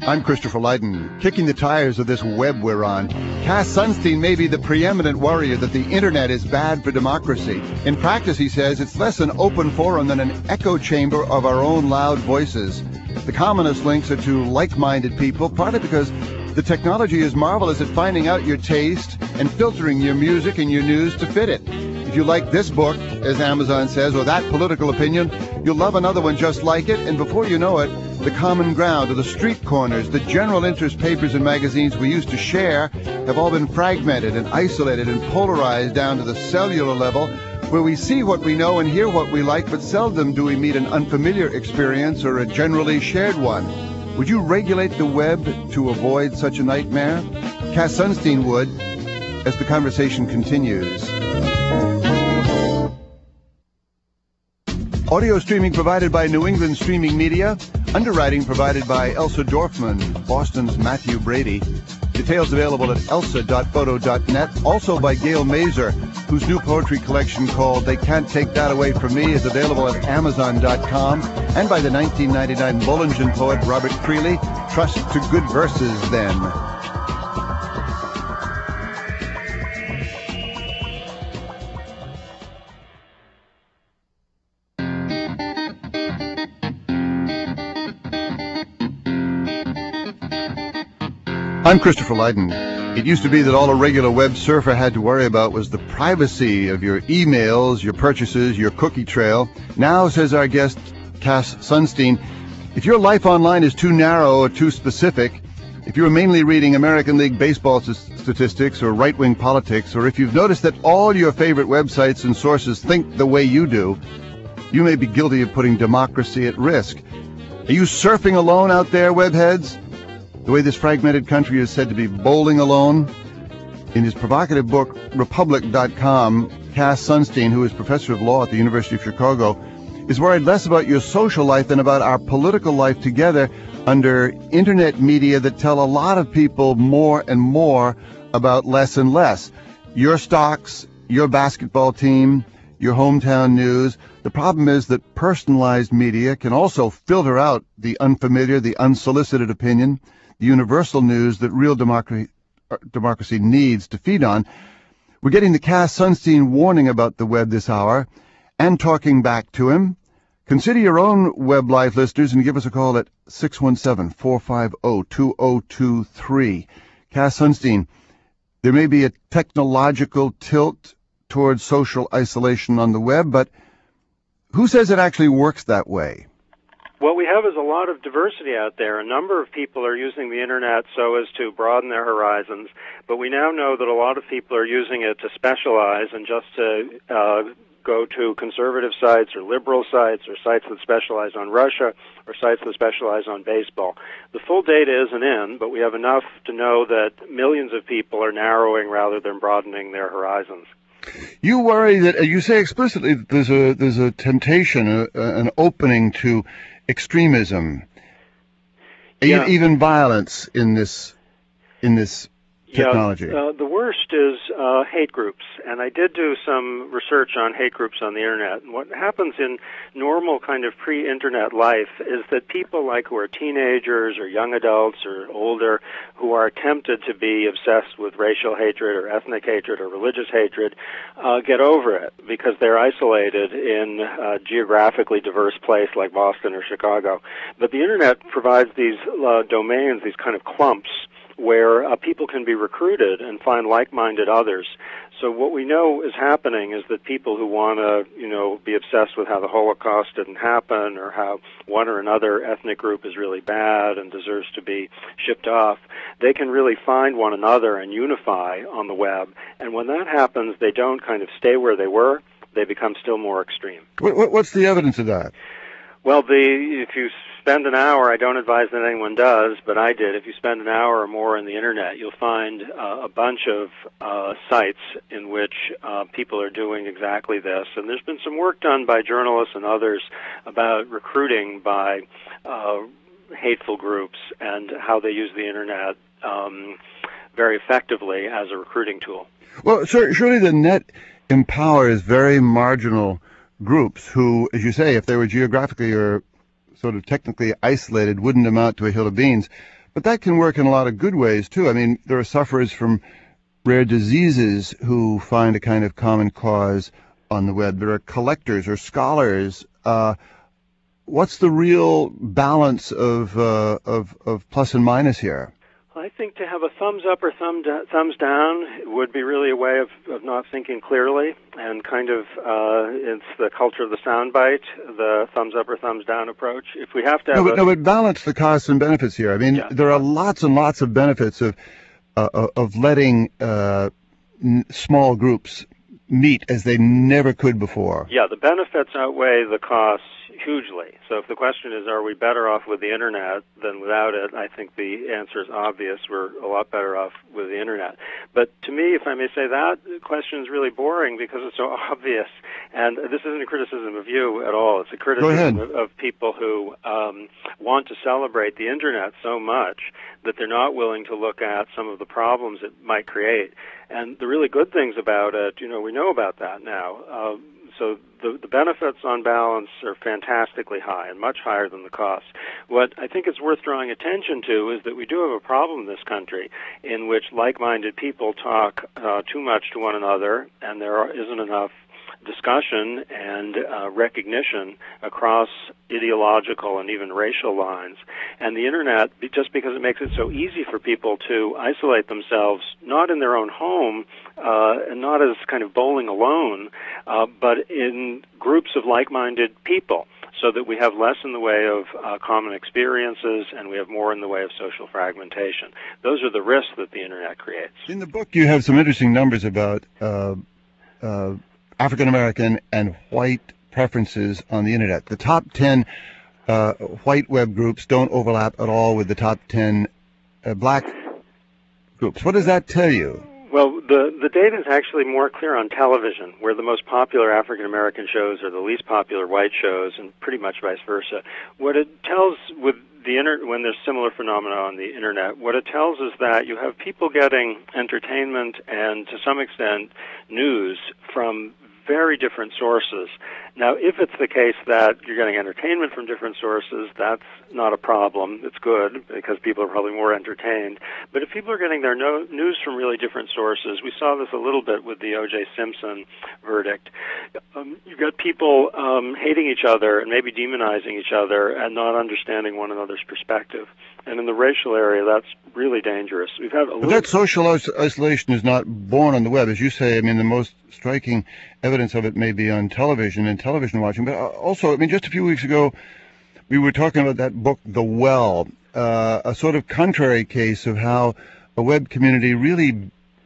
I'm Christopher Lydon, kicking the tires of this web we're on. Cass Sunstein may be the preeminent warrior that the internet is bad for democracy. In practice, he says, it's less an open forum than an echo chamber of our own loud voices. The commonest links are to like-minded people, partly because the technology is marvelous at finding out your taste and filtering your music and your news to fit it. If you like this book, as Amazon says, or that political opinion, you'll love another one just like it, and before you know it, the common ground, or the street corners, the general interest papers and magazines we used to share have all been fragmented and isolated and polarized down to the cellular level, where we see what we know and hear what we like, but seldom do we meet an unfamiliar experience or a generally shared one. Would you regulate the web to avoid such a nightmare? Cass Sunstein would, as the conversation continues. Audio streaming provided by New England Streaming Media. Underwriting provided by Elsa Dorfman, Boston's Matthew Brady. Details available at elsa.photo.net. Also by Gail Mazer, whose new poetry collection called They Can't Take That Away From Me is available at amazon.com. And by the 1999 Bollingen poet Robert Creeley, Trust to Good Verses Then. I'm Christopher Lydon. It used to be that all a regular web surfer had to worry about was the privacy of your emails, your purchases, your cookie trail. Now, says our guest, Cass Sunstein, if your life online is too narrow or too specific, if you're mainly reading American League baseball statistics or right-wing politics, or if you've noticed that all your favorite websites and sources think the way you do, you may be guilty of putting democracy at risk. Are you surfing alone out there, webheads? The way this fragmented country is said to be bowling alone. In his provocative book, Republic.com, Cass Sunstein, who is professor of law at the University of Chicago, is worried less about your social life than about our political life together under internet media that tell a lot of people more and more about less and less. Your stocks, your basketball team, your hometown news. The problem is that personalized media can also filter out the unfamiliar, the unsolicited opinion, the universal news that real democracy needs to feed on. We're getting the Cass Sunstein warning about the web this hour and talking back to him. Consider your own Web Life, listeners, and give us a call at 617-450-2023. Cass Sunstein, there may be a technological tilt towards social isolation on the web, but who says it actually works that way? What we have is a lot of diversity out there. A number of people are using the internet so as to broaden their horizons, but we now know that a lot of people are using it to specialize and just to go to conservative sites or liberal sites or sites that specialize on Russia or sites that specialize on baseball. The full data isn't in, but we have enough to know that millions of people are narrowing rather than broadening their horizons. You worry that, you say explicitly that there's a temptation, an opening to extremism, even violence in this technology. The worst is hate groups, and I did do some research on hate groups on the internet. And what happens in normal kind of pre-internet life is that people who are teenagers or young adults or older who are tempted to be obsessed with racial hatred or ethnic hatred or religious hatred get over it because they're isolated in a geographically diverse place like Boston or Chicago. But the internet provides these domains, these kind of clumps, where people can be recruited and find like-minded others. So what we know is happening is that people who want to, be obsessed with how the Holocaust didn't happen or how one or another ethnic group is really bad and deserves to be shipped off, they can really find one another and unify on the web. And when that happens, they don't kind of stay where they were. They become still more extreme. What's the evidence of that? Well, if you spend an hour, I don't advise that anyone does, but I did. If you spend an hour or more on the internet, you'll find a bunch of sites in which people are doing exactly this. And there's been some work done by journalists and others about recruiting by hateful groups and how they use the internet very effectively as a recruiting tool. Well, surely the net empowers very marginal groups who, as you say, if they were geographically or sort of technically isolated, wouldn't amount to a hill of beans. But that can work in a lot of good ways, too. I mean, there are sufferers from rare diseases who find a kind of common cause on the web. There are collectors or scholars. What's the real balance of plus and minus here? I think to have a thumbs up or thumbs down would be really a way of not thinking clearly, and kind of it's the culture of the soundbite, the thumbs up or thumbs down approach. If we have to have but balance the costs and benefits here. I mean, there are lots and lots of benefits of letting small groups meet as they never could before. Yeah, the benefits outweigh the costs hugely. So if the question is, are we better off with the Internet than without it, I think the answer is obvious. We're a lot better off with the Internet. But to me, if I may say, that question is really boring because it's so obvious. And this isn't a criticism of you at all. It's a criticism of people who want to celebrate the Internet so much that they're not willing to look at some of the problems it might create. And the really good things about it, we know about that now. So the benefits on balance are fantastically high and much higher than the costs. What I think is worth drawing attention to is that we do have a problem in this country in which like-minded people talk too much to one another, and there isn't enough discussion and recognition across ideological and even racial lines. And the Internet, just because it makes it so easy for people to isolate themselves, not in their own home and not as kind of bowling alone, but in groups of like-minded people, so that we have less in the way of common experiences and we have more in the way of social fragmentation. Those are the risks that the Internet creates. In the book, you have some interesting numbers about African-American and white preferences on the Internet. The top 10 white web groups don't overlap at all with the top 10 black groups. What does that tell you? Well, the data is actually more clear on television, where the most popular African-American shows are the least popular white shows, and pretty much vice versa. What it tells with the when there's similar phenomena on the Internet, what it tells is that you have people getting entertainment and, to some extent, news from very different sources. Now, if it's the case that you're getting entertainment from different sources, that's not a problem. It's good because people are probably more entertained. But if people are getting their news from really different sources, we saw this a little bit with the O.J. Simpson verdict. You've got people hating each other and maybe demonizing each other and not understanding one another's perspective. And in the racial area, that's really dangerous. But that social isolation is not born on the web. As you say, I mean, the most striking evidence of it may be on television and television watching. But also, I mean, just a few weeks ago, we were talking about that book, The Well, a sort of contrary case of how a web community really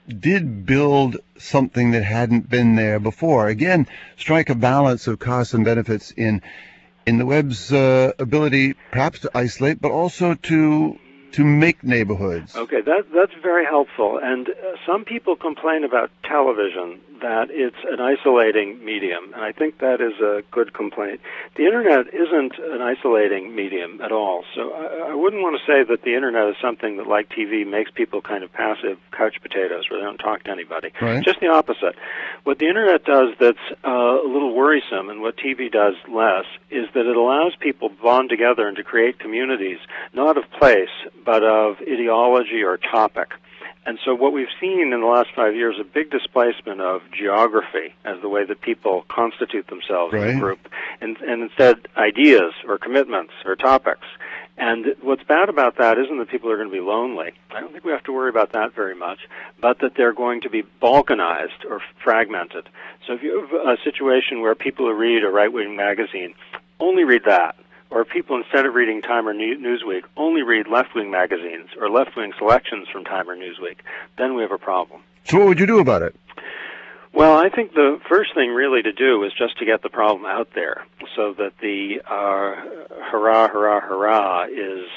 did build something that hadn't been there before. Again, strike a balance of costs and benefits in the web's ability perhaps to isolate, but also to make neighborhoods. Okay, that's very helpful. And some people complain about television, that it's an isolating medium, and I think that is a good complaint. The Internet isn't an isolating medium at all, so I wouldn't want to say that the Internet is something that, like TV, makes people kind of passive couch potatoes where they don't talk to anybody. Right. Just the opposite. What the Internet does that's a little worrisome, and what TV does less, is that it allows people to bond together and to create communities, not of place, but of ideology or topic. And so what we've seen in the last 5 years is a big displacement of geography as the way that people constitute themselves in a group, and instead ideas or commitments or topics. And what's bad about that isn't that people are going to be lonely. I don't think we have to worry about that very much, but that they're going to be balkanized or fragmented. So if you have a situation where people who read a right-wing magazine only read that, or people, instead of reading Time or Newsweek, only read left-wing magazines or left-wing selections from Time or Newsweek, then we have a problem. So what would you do about it? Well, I think the first thing really to do is just to get the problem out there so that the hurrah, hurrah, hurrah is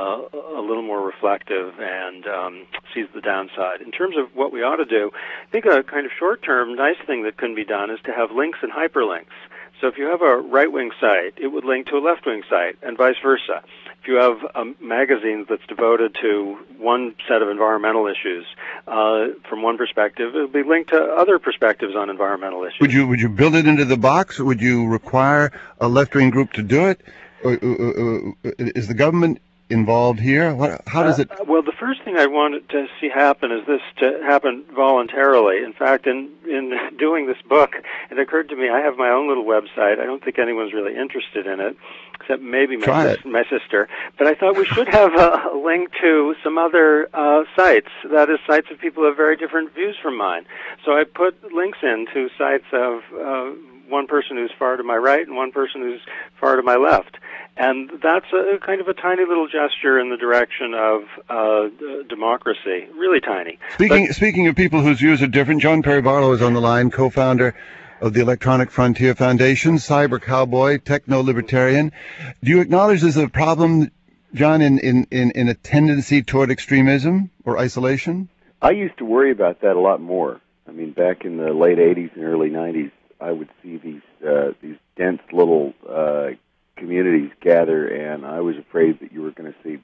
a little more reflective and sees the downside. In terms of what we ought to do, I think a kind of short-term nice thing that can be done is to have links and hyperlinks. So if you have a right-wing site, it would link to a left-wing site, and vice versa. If you have a magazine that's devoted to one set of environmental issues, from one perspective, it would be linked to other perspectives on environmental issues. Would you build it into the box? Would you require a left-wing group to do it? Or, is the government involved here? How does it? Well, the first thing I wanted to see happen is this to happen voluntarily. In fact, in doing this book, it occurred to me I have my own little website. I don't think anyone's really interested in it, except maybe my sister. But I thought we should have a link to some other sites. That is, sites of people who have very different views from mine. So I put links into sites of one person who's far to my right and one person who's far to my left. And that's a kind of a tiny little gesture in the direction of democracy, really tiny. Speaking of people whose views are different, John Perry Barlow is on the line, co-founder of the Electronic Frontier Foundation, cyber cowboy, techno-libertarian. Do you acknowledge there's a problem, John, in a tendency toward extremism or isolation? I used to worry about that a lot more. I mean, back in the late 80s and early 90s, I would see these dense little communities gather, and I was afraid that you were going to see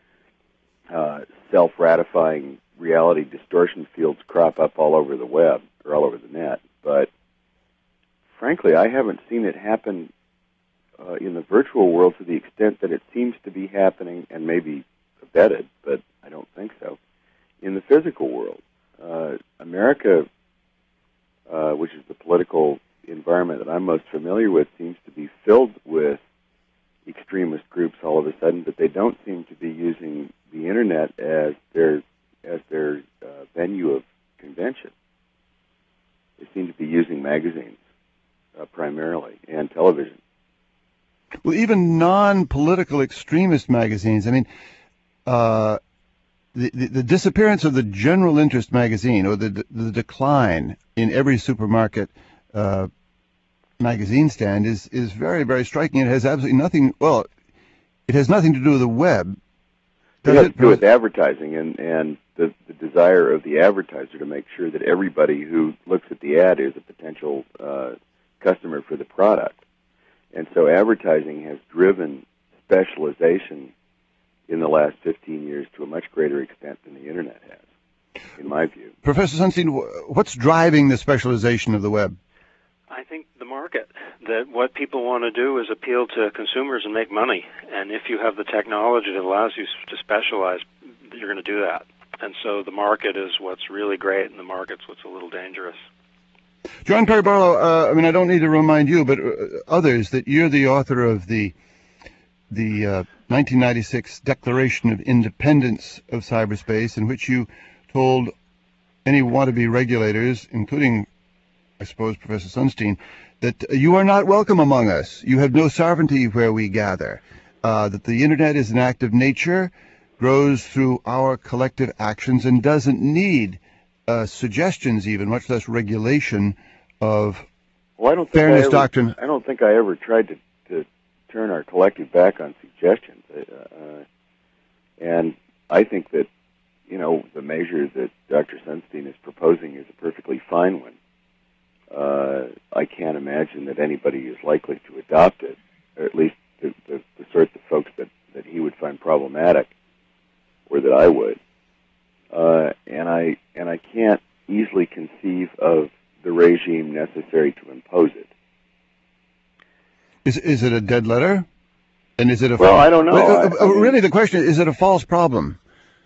self-ratifying reality distortion fields crop up all over the web or all over the net. But frankly, I haven't seen it happen in the virtual world to the extent that it seems to be happening, and maybe abetted, but I don't think so, in the physical world. America, which is the political environment that I'm most familiar with, seems to be filled with extremist groups all of a sudden, but they don't seem to be using the internet as their venue of convention. They seem to be using magazines primarily and television. Well, even non-political extremist magazines. I mean, the disappearance of the general interest magazine, or the decline in every supermarket magazine stand is very, very striking. It has absolutely nothing. Well, it has nothing to do with the web. It has to do with advertising and the desire of the advertiser to make sure that everybody who looks at the ad is a potential customer for the product. And so advertising has driven specialization in the last 15 years to a much greater extent than the internet has, in my view. Professor Sunstein, what's driving the specialization of the web? I think the market, that what people want to do is appeal to consumers and make money. And if you have the technology that allows you to specialize, you're going to do that. And so the market is what's really great, and the market's what's a little dangerous. John Perry Barlow, I don't need to remind you, but others, that you're the author of the 1996 Declaration of Independence of Cyberspace, in which you told any wannabe regulators, including, I suppose, Professor Sunstein, that you are not welcome among us. You have no sovereignty where we gather. That the internet is an act of nature, grows through our collective actions, and doesn't need suggestions, even much less regulation of fairness doctrine. I don't think I ever tried to turn our collective back on suggestions. And I think that, the measure that Dr. Sunstein is proposing is a perfectly fine one. I can't imagine that anybody is likely to adopt it, or at least the sorts of folks that he would find problematic, or that I would. And I can't easily conceive of the regime necessary to impose it. Is it a dead letter? And is it a I don't know. Really, the question is it a false problem?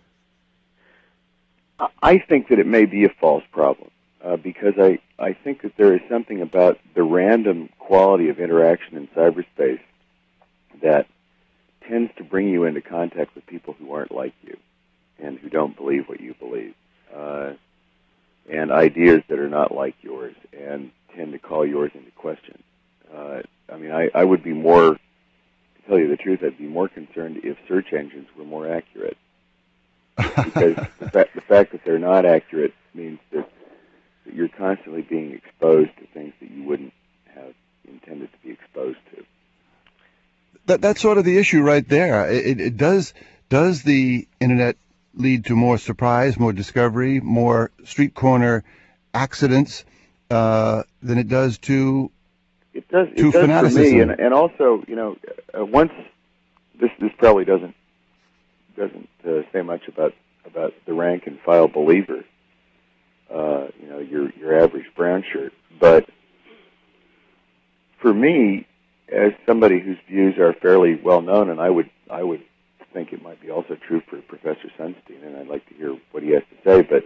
I think that it may be a false problem, because I think that there is something about the random quality of interaction in cyberspace that tends to bring you into contact with people who aren't like you and who don't believe what you believe, and ideas that are not like yours and tend to call yours into question. I would be more, to tell you the truth, I'd be more concerned if search engines were more accurate. Because the fact that they're not accurate means that you're constantly being exposed to things that you wouldn't have intended to be exposed to. That's sort of the issue right there. It does the internet lead to more surprise, more discovery, more street corner accidents than it does to fanaticism. For me, and also, once this probably doesn't say much about the rank and file believer, your average brown shirt. But for me, as somebody whose views are fairly well known, and I would think it might be also true for Professor Sunstein, and I'd like to hear what he has to say. But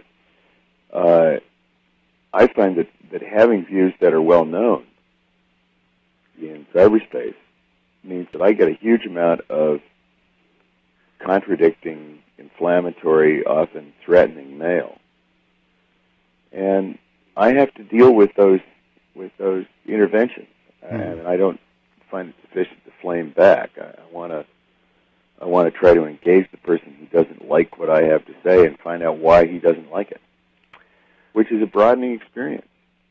I find that having views that are well known in cyberspace means that I get a huge amount of contradicting, inflammatory, often threatening mail, and I have to deal with those interventions, and I don't find it sufficient to flame back. I want to try to engage the person who doesn't like what I have to say and find out why he doesn't like it, which is a broadening experience.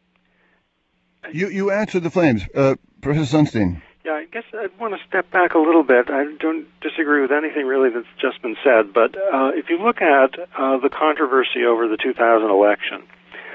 You answered the flames, Professor Sunstein. Yeah, I guess I'd want to step back a little bit. I don't disagree with anything really that's just been said, but if you look at the controversy over the 2000 election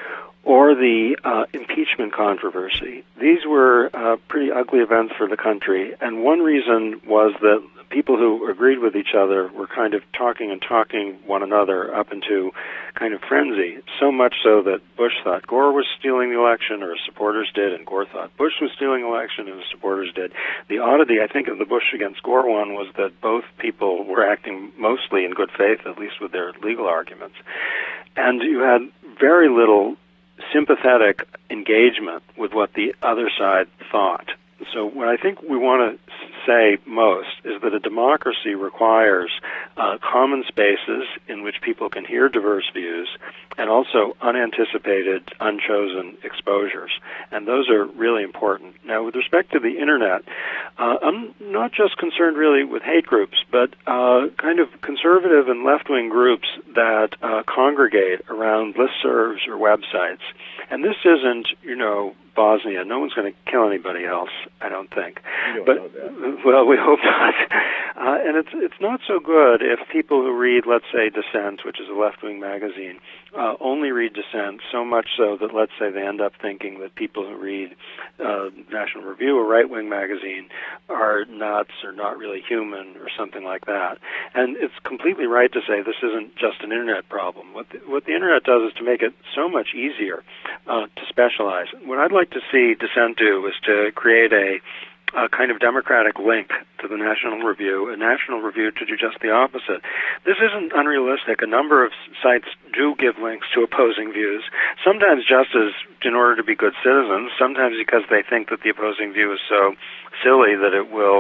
or the impeachment controversy, these were pretty ugly events for the country, and one reason was that people who agreed with each other were kind of talking one another up into kind of frenzy, so much so that Bush thought Gore was stealing the election, or his supporters did, and Gore thought Bush was stealing the election, and his supporters did. The oddity, I think, of the Bush against Gore one was that both people were acting mostly in good faith, at least with their legal arguments. And you had very little sympathetic engagement with what the other side thought. So what I think we want to say most is that a democracy requires common spaces in which people can hear diverse views, and also unanticipated, unchosen exposures. And those are really important. Now, with respect to the Internet, I'm not just concerned really with hate groups, but kind of conservative and left-wing groups that congregate around listservs or websites. And this isn't, Bosnia. No one's going to kill anybody else, I don't think. You don't know that. Well, we hope not. And it's not so good if people who read, let's say, Dissent, which is a left-wing magazine, only read Dissent, so much so that, let's say, they end up thinking that people who read National Review, a right-wing magazine, are nuts or not really human or something like that. And it's completely right to say this isn't just an Internet problem. What the Internet does is to make it so much easier to specialize. What I'd like to see Dissent do is to create a kind of democratic link to the National Review, a National Review to do just the opposite. This isn't unrealistic. A number of sites do give links to opposing views, sometimes just as in order to be good citizens, sometimes because they think that the opposing view is so silly that it will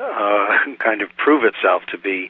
kind of prove itself to be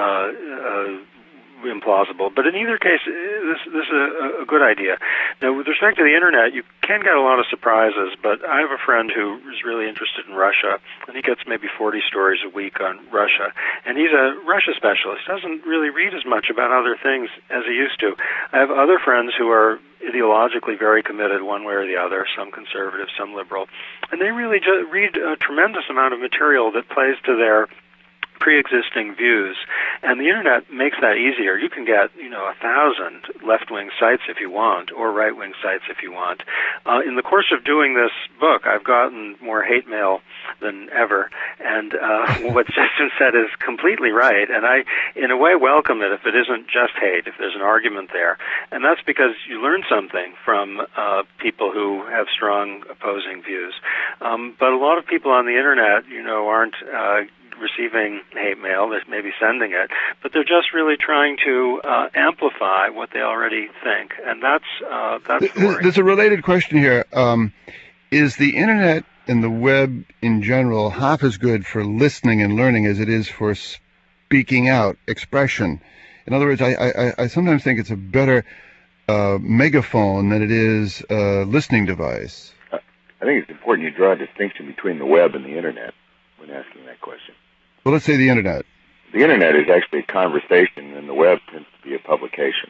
implausible. But in either case, this is a good idea. Now, with respect to the Internet, you can get a lot of surprises, but I have a friend who is really interested in Russia, and he gets maybe 40 stories a week on Russia. And he's a Russia specialist, doesn't really read as much about other things as he used to. I have other friends who are ideologically very committed one way or the other, some conservative, some liberal, and they really read a tremendous amount of material that plays to their pre-existing views, and the Internet makes that easier. You can get, 1,000 left-wing sites if you want, or right-wing sites if you want. In the course of doing this book, I've gotten more hate mail than ever, and what Justin said is completely right, and I, in a way, welcome it if it isn't just hate, if there's an argument there. And that's because you learn something from people who have strong opposing views. But a lot of people on the Internet, aren't receiving hate mail, they're maybe sending it, but they're just really trying to amplify what they already think, and that's There's a related question here. Is the Internet and the web in general half as good for listening and learning as it is for speaking out, expression? In other words, I sometimes think it's a better megaphone than it is a listening device. I think it's important you draw a distinction between the web and the Internet when asking that question. Well, let's say the Internet. The Internet is actually a conversation, and the web tends to be a publication.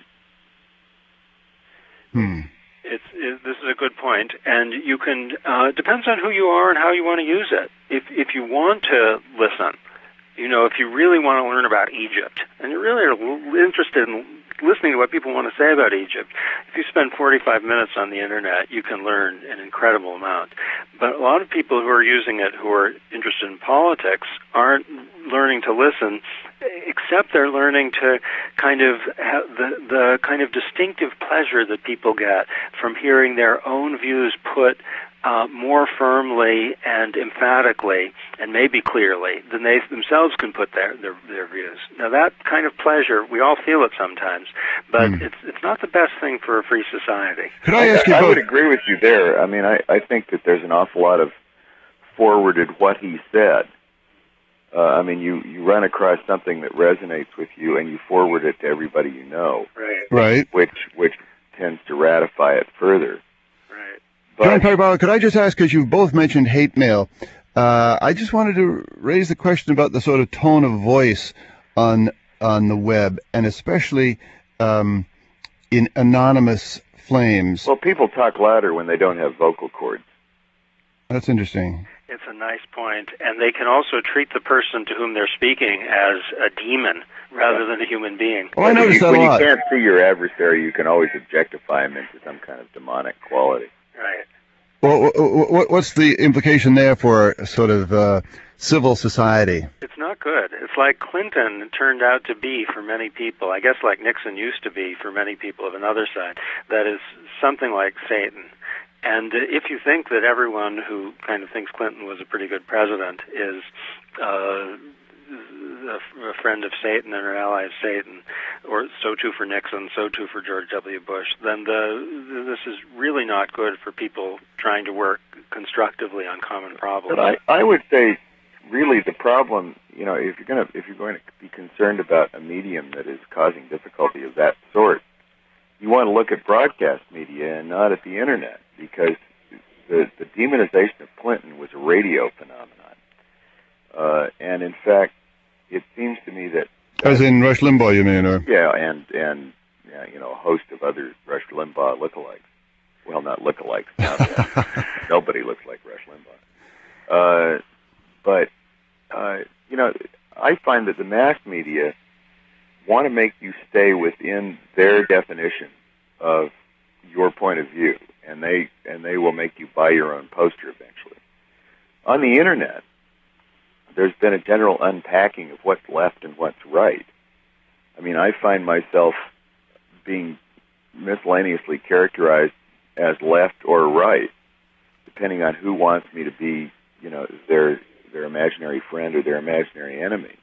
This is a good point, and you can depends on who you are and how you want to use it. If you want to listen, if you really want to learn about Egypt, and you really are interested in listening to what people want to say about Egypt, if you spend 45 minutes on the Internet, you can learn an incredible amount. But a lot of people who are using it, who are interested in politics, aren't learning to listen, except they're learning to kind of have the kind of distinctive pleasure that people get from hearing their own views put more firmly and emphatically and maybe clearly than they themselves can put their views. Now that kind of pleasure, we all feel it sometimes, but it's not the best thing for a free society. Could I ask you I both? would agree with you there. I mean, I think that there's an awful lot of forwarded what he said. I mean, you run across something that resonates with you and you forward it to everybody you know. Right. Which tends to ratify it further. But, John Perry-Barlow, could I just ask, because you've both mentioned hate mail, I just wanted to raise the question about the sort of tone of voice on the web, and especially in anonymous flames. Well, people talk louder when they don't have vocal cords. That's interesting. It's a nice point, and they can also treat the person to whom they're speaking as a demon rather than a human being. Well, I noticed that a lot. When you can't see your adversary, you can always objectify him into some kind of demonic quality. Right. Well, what's the implication there for sort of civil society? It's not good. It's like Clinton turned out to be for many people. I guess like Nixon used to be for many people of another side. That is something like Satan. And if you think that everyone who kind of thinks Clinton was a pretty good president is a friend of Satan and an ally of Satan, or so too for Nixon, so too for George W. Bush, then this is really not good for people trying to work constructively on common problems. But I would say, really, the problem, you know, if you're going to be concerned about a medium that is causing difficulty of that sort, you want to look at broadcast media and not at the internet, because the demonization of Clinton was a radio phenomenon. And in fact, it seems to me that... As in Rush Limbaugh, you mean? Or? Yeah, and you know, a host of other Rush Limbaugh lookalikes. Well, not lookalikes. Nobody looks like Rush Limbaugh. But you know, I find that the mass media want to make you stay within their definition of your point of view, and they will make you buy your own poster eventually. On the internet, there's been a general unpacking of what's left and what's right. I mean, I find myself being miscellaneously characterized as left or right, depending on who wants me to be, you know, their imaginary friend or their imaginary enemy.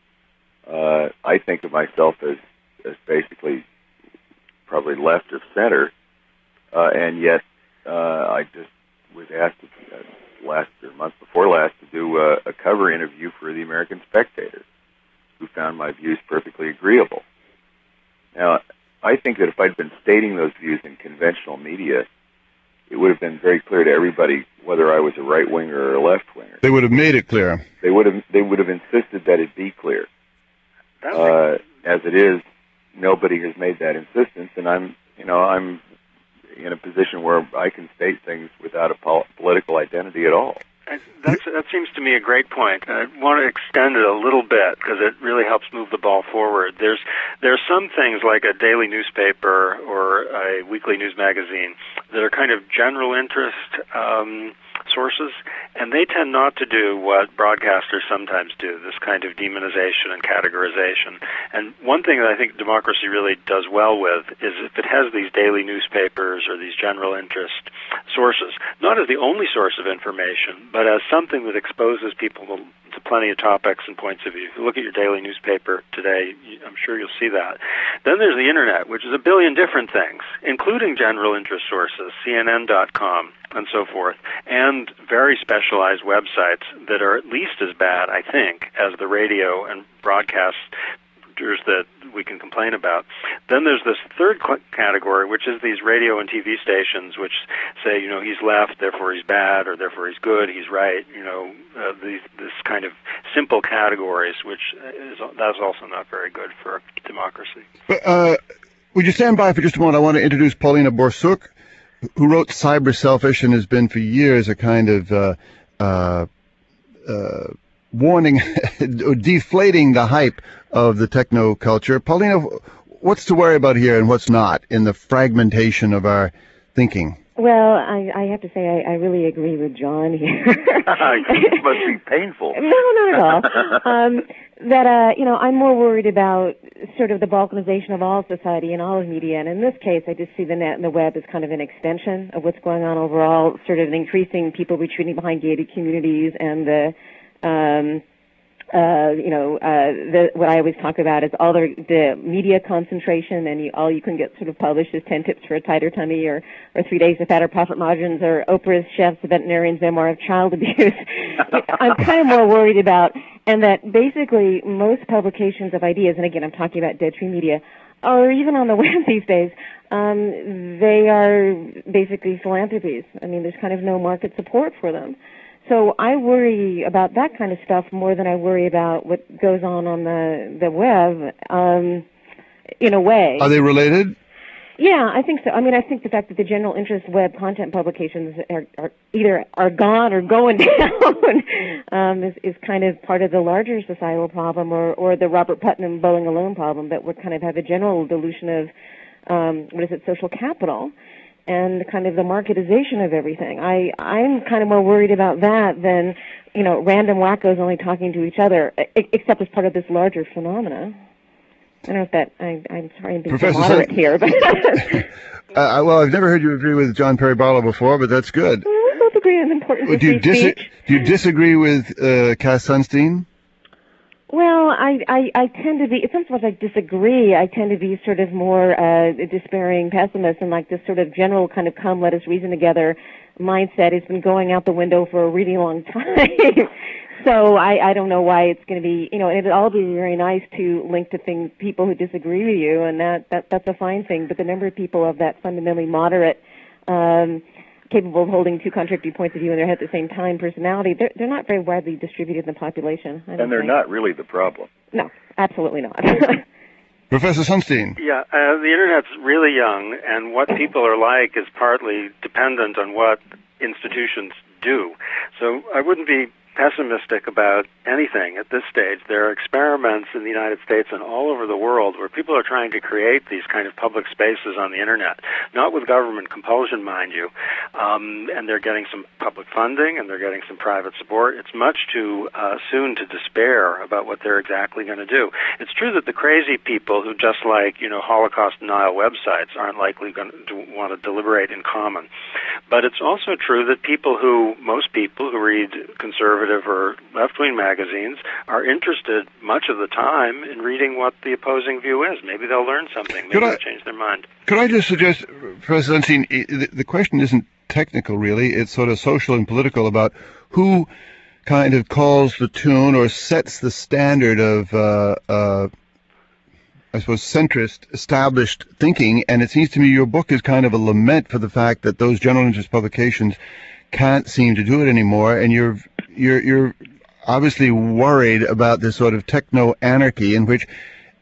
I think of myself as basically probably left of center, and yet I just was asked month before last to do a cover interview for the American Spectator, who found my views perfectly agreeable. Now, I think that if I'd been stating those views in conventional media, it would have been very clear to everybody whether I was a right-winger or a left-winger. They would have made it clear. They would have insisted that it be clear. As it is, nobody has made that insistence, and I'm in a position where I can state things without a political identity at all. That seems to me a great point. I want to extend it a little bit because it really helps move the ball forward. There are some things like a daily newspaper or a weekly news magazine that are kind of general interest sources, and they tend not to do what broadcasters sometimes do, this kind of demonization and categorization. And one thing that I think democracy really does well with is if it has these daily newspapers or these general interest sources, not as the only source of information, but as something that exposes people to plenty of topics and points of view. If you look at your daily newspaper today, I'm sure you'll see that. Then there's the Internet, which is a billion different things, including general interest sources, CNN.com, and so forth, and very specialized websites that are at least as bad, I think, as the radio and broadcast that we can complain about. Then there's this third category, which is these radio and TV stations which say, you know, he's left, therefore he's bad, or therefore he's good, he's right, you know, this kind of simple categories, which that's also not very good for democracy. But, would you stand by for just a moment? I want to introduce Paulina Borsuk, who wrote Cyber Selfish and has been for years a kind of warning, deflating the hype of the techno culture. Paulina, what's to worry about here and what's not in the fragmentation of our thinking? Well, I have to say I really agree with John here. It must be painful. No, not at all. I'm more worried about sort of the balkanization of all society and all of media, and in this case, I just see the net and the web as kind of an extension of what's going on overall, sort of increasing people retreating behind gated communities and what I always talk about is all the media concentration, and all you can get sort of published is 10 tips for a tighter tummy, or 3 days of fatter profit margins, or Oprah's chef's veterinarian's memoir of child abuse. I'm kind of more worried about, and that basically most publications of ideas, and again I'm talking about Dead Tree Media, or even on the web these days, they are basically philanthropies. I mean, there's kind of no market support for them. So I worry about that kind of stuff more than I worry about what goes on the web, in a way. Are they related? Yeah, I think so. I mean, I think the fact that the general interest web content publications are either gone or going down is kind of part of the larger societal problem, or the Robert Putnam Bowling Alone problem, that we kind of have a general dilution of, social capital, and kind of the marketization of everything. I'm kind of more worried about that than, random wackos only talking to each other, except as part of this larger phenomena. I don't know if that, I'm sorry I'm being so moderate here, but... well, I've never heard you agree with John Perry Barlow before, but that's good. We both agree on the importance of free speech. Do you disagree with Cass Sunstein? Well, I tend to be, it's not so much I disagree, I tend to be sort of more despairing pessimist, and like this sort of general kind of come let us reason together mindset has been going out the window for a really long time. So I don't know why it's going to be, it'd all be very nice to link to people who disagree with you, and that's a fine thing, but the number of people of that fundamentally moderate, capable of holding two contradictory points of view in their head at the same time personality, they're not very widely distributed in the population. And they're not really the problem. No, absolutely not. Professor Sunstein. Yeah, the Internet's really young, and what people are like is partly dependent on what institutions do. So I wouldn't be pessimistic about anything at this stage. There are experiments in the United States and all over the world where people are trying to create these kind of public spaces on the Internet, not with government compulsion, mind you, and they're getting some public funding and they're getting some private support. It's much too soon to despair about what they're exactly going to do. It's true that the crazy people who just like, Holocaust denial websites aren't likely going to want to deliberate in common. But it's also true that most people who read conservative or left-wing magazines are interested much of the time in reading what the opposing view is. Maybe they'll learn something. Maybe they'll change their mind. Could I just suggest, Professor Sunstein, the question isn't technical, really. It's sort of social and political about who kind of calls the tune or sets the standard of, centrist, established thinking. And it seems to me your book is kind of a lament for the fact that those general interest publications can't seem to do it anymore, and you're obviously worried about this sort of techno-anarchy in which,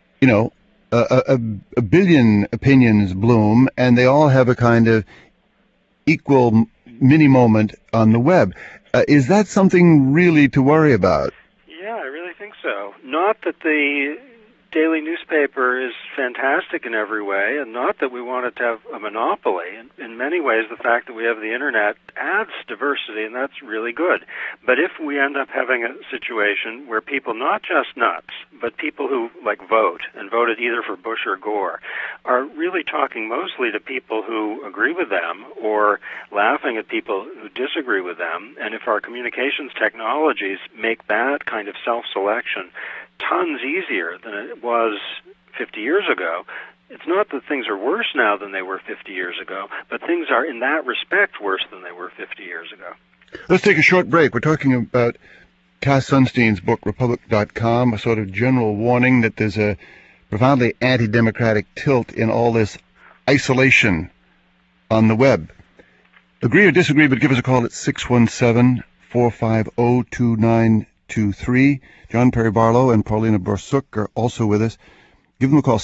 a billion opinions bloom, and they all have a kind of equal mini-moment on the web. Is that something really to worry about? Yeah, I really think so. Not that the daily newspaper is fantastic in every way, and not that we want it to have a monopoly. In many ways, the fact that we have the Internet adds diversity, and that's really good. But if we end up having a situation where people, not just nuts, but people who vote, and voted either for Bush or Gore, are really talking mostly to people who agree with them or laughing at people who disagree with them, and if our communications technologies make that kind of self-selection tons easier than it was 50 years ago, it's not that things are worse now than they were 50 years ago, but things are in that respect worse than they were 50 years ago. Let's take a short break. We're talking about Cass Sunstein's book, Republic.com, a sort of general warning that there's a profoundly anti-democratic tilt in all this isolation on the web. Agree or disagree, but give us a call at 617-450-2923. John Perry Barlow and Paulina Borsuk are also with us. Give them a call,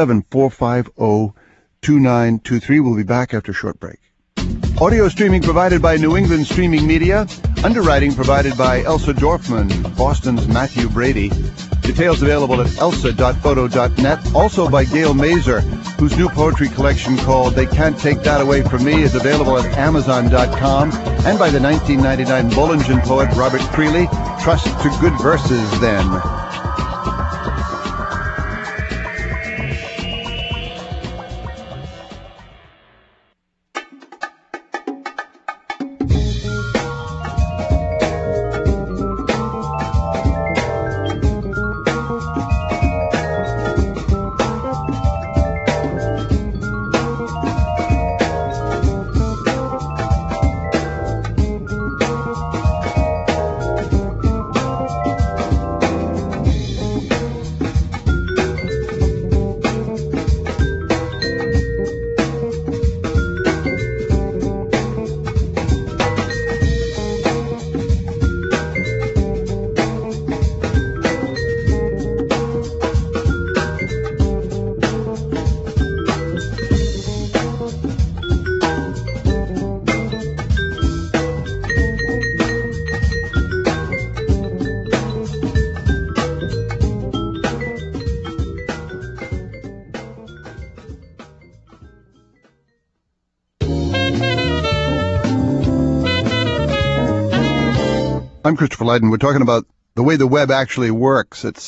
617-450-2923. We'll be back after a short break. Audio streaming provided by New England Streaming Media. Underwriting provided by Elsa Dorfman, Boston's Matthew Brady. Details available at elsa.photo.net. Also by Gail Mazer, whose new poetry collection called They Can't Take That Away From Me is available at Amazon.com, and by the 1999 Bollingen poet Robert Creeley. Trust to good verses, then. I'm Christopher Lydon. We're talking about the way the web actually works at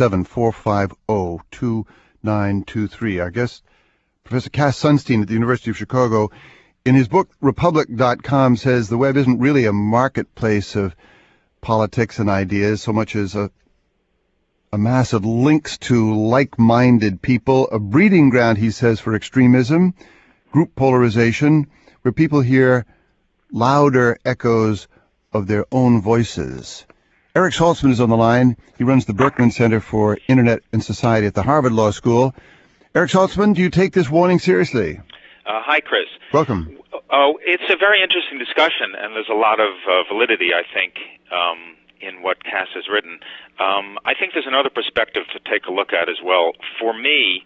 617-450-2923. Our guest, Professor Cass Sunstein at the University of Chicago, in his book Republic.com says the web isn't really a marketplace of politics and ideas so much as a mass of links to like-minded people, a breeding ground, he says, for extremism, group polarization, where people hear louder echoes of their own voices. Eric Saltzman is on the line. He runs the Berkman Center for Internet and Society at the Harvard Law School. Eric Saltzman, do you take this warning seriously? Hi, Chris. Welcome. It's a very interesting discussion, and there's a lot of validity, I think, in what Cass has written. I think there's another perspective to take a look at as well. For me,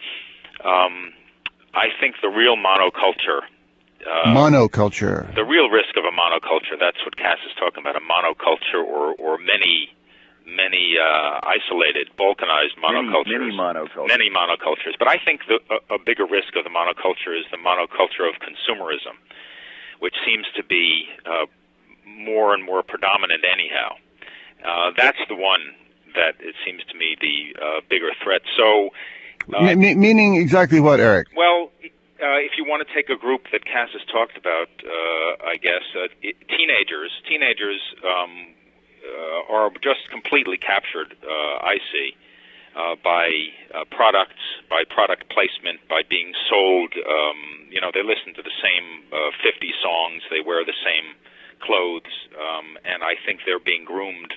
I think the real monoculture, the real risk of a monoculture, that's what Cass is talking about, a monoculture or many isolated, balkanized monocultures. Many monocultures. But I think a bigger risk of the monoculture is the monoculture of consumerism, which seems to be more and more predominant anyhow. That's the one that it seems to me the bigger threat. So, meaning exactly what, Eric? Well, if you want to take a group that Cass has talked about, I guess teenagers are just completely captured. I see by products, by product placement, by being sold. They listen to the same 50 songs, they wear the same clothes, and I think they're being groomed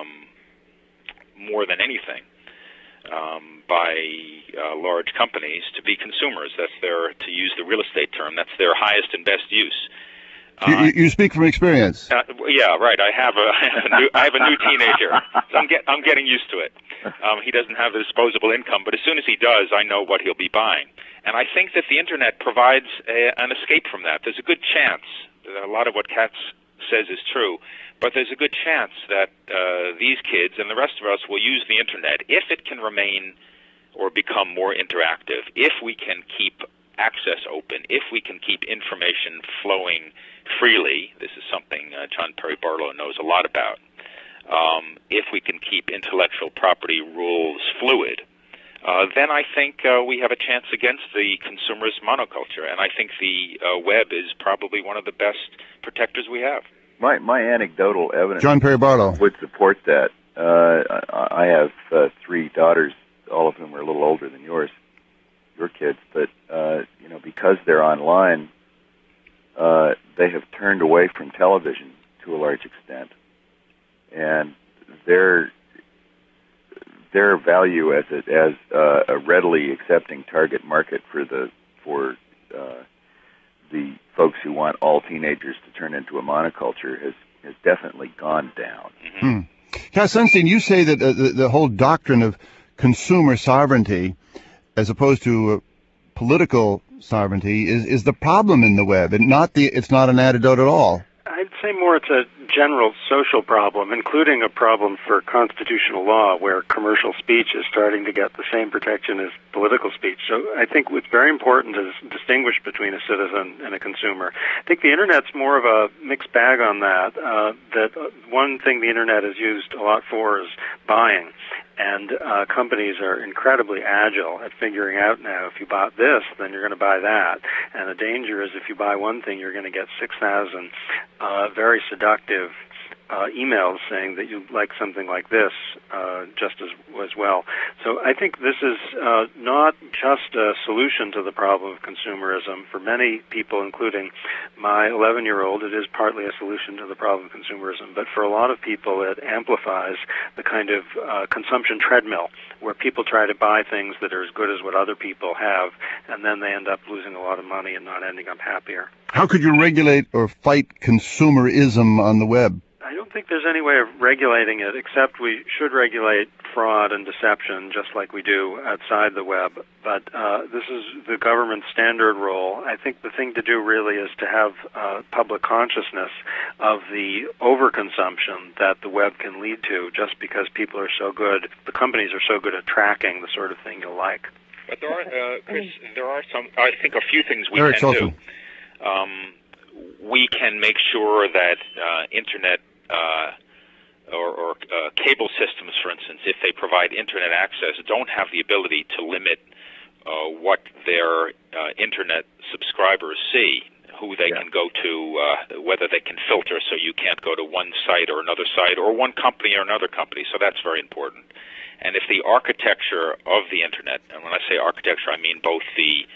more than anything by large companies to be consumers. That's to use the real estate term, that's their highest and best use. You speak from experience. Yeah, right. I have a new teenager, so I'm getting used to it. He doesn't have a disposable income, but as soon as he does, I know what he'll be buying. And I think that the Internet provides an escape from that. There's a good chance, a lot of what Cass says is true, but there's a good chance that these kids and the rest of us will use the Internet if it can remain or become more interactive, if we can keep access open, if we can keep information flowing freely. This is something John Perry Barlow knows a lot about. If we can keep intellectual property rules fluid, then I think we have a chance against the consumerist monoculture, and I think the web is probably one of the best protectors we have. My anecdotal evidence, John Perry Barlow, would support that. I have 3 daughters, all of whom are a little older than your kids, but because they're online, they have turned away from television to a large extent, and their value as a readily accepting target market for the folks who want all teenagers to turn into a monoculture has definitely gone down. Mm-hmm. Cass Sunstein, you say that the whole doctrine of consumer sovereignty, as opposed to political sovereignty, is the problem in the web, and it's not an antidote at all. I'd say more it's a general social problem, including a problem for constitutional law, where commercial speech is starting to get the same protection as political speech. So I think it's very important to distinguish between a citizen and a consumer. I think the Internet's more of a mixed bag on that. That one thing the Internet is used a lot for is buying. And companies are incredibly agile at figuring out now, if you bought this, then you're going to buy that. And the danger is if you buy one thing, you're going to get 6,000 very seductive emails saying that you like something like this just as well. So I think this is not just a solution to the problem of consumerism. For many people, including my 11-year-old, it is partly a solution to the problem of consumerism. But for a lot of people, it amplifies the kind of consumption treadmill where people try to buy things that are as good as what other people have, and then they end up losing a lot of money and not ending up happier. How could you regulate or fight consumerism on the web? I don't think there's any way of regulating it, except we should regulate fraud and deception just like we do outside the web. But this is the government's standard role. I think the thing to do really is to have public consciousness of the overconsumption that the web can lead to just because people are so good, the companies are so good at tracking the sort of thing you'll like. But there are, Chris, there are some, I think, a few things we Eric can Salson. do. We can make sure that Internet or cable systems, for instance, if they provide Internet access, don't have the ability to limit what their Internet subscribers see, who they can go to, whether they can filter so you can't go to one site or another site, or one company or another company. So that's very important. And if the architecture of the Internet, and when I say architecture, I mean both the